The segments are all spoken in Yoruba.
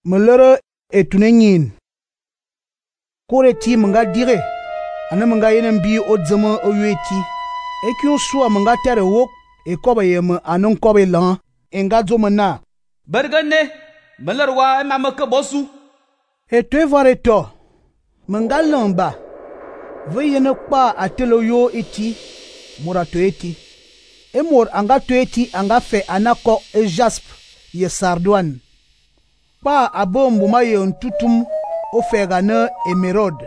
Melere etunenyin. Kore ti menga dire. Ana menga yenen bi odzema oyueti. Ekyun suwa menga tere wok ekoba yeme anon kobe lan enga zomana. Bergane melerwa mamaka bosu. Etwe vareto. Menga lamba. Veyene pa atelo yo eti. Morato eti. Emor anga to eti anga fe anako e jasp ye sardouane. Pa abombu ma ye ntutum o fega na emerald.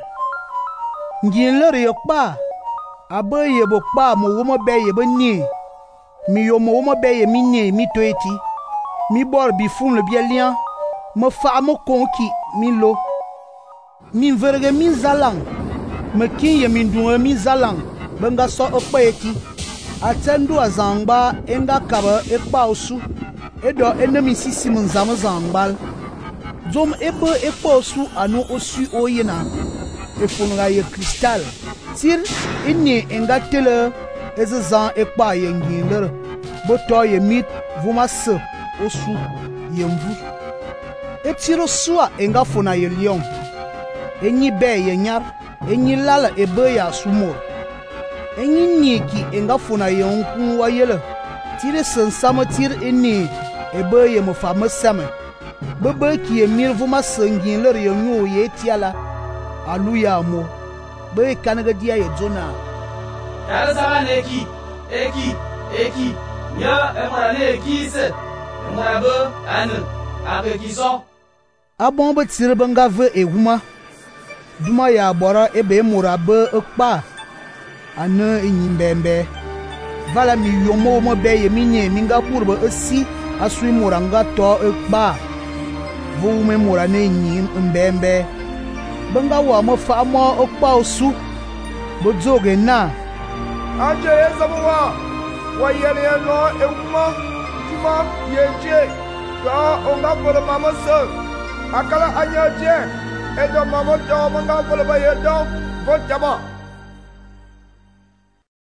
Njinler ye pa abe ye bo pa mo womo be ye be ni. Mi yo mo womo be ye mi ni mi to eti. Mi bor bi fun le bielian. Me fa mo konki mi lo. Mi verge mi zalang. Me kin ye min dunwe mi zalang. Benga so okpa eti. Atendu azangba enga kaba ekpa osu. Edo enemi sisi mnzame zangbal. Zom ebe ekpa osu anu osu oyena. Efonga ye kristal. Tir inni enga tele eze zan ekpa ye ngiler. Boto ye mit vuma se osu ye mvu. Etiro sua enga fona ye lion. Enyi be ye nyar. Enyi lala ebe ya sumor. Enyi nyeki enga fona ye nkun wa yele. Tire sensama tir inni ebe ye mfama same. Bebe ki ye mir vuma sengin ler ye nyo ye tiala. Aluya mo. Be kanega dia ye zona. Kala sama neki. Eki. Nya emara neki se. Emara be ane. Abe kiso. Abombe tire benga ve e huma. Duma ya bora ebe mora be ekpa. Ane inyimbe. Vala mi yomo mo be ye minye minga purbe esi asui moranga to ekba. Vume mora ne nyim mbembe. Benga wa mo fa mo ekpa osu. Bozoge na. Anje yezamuwa. Wa yele no euma. Tuma yeje. Ga onga pole mama se. Akala anyaje. Edo mama do manga pole ba yedo. Votaba.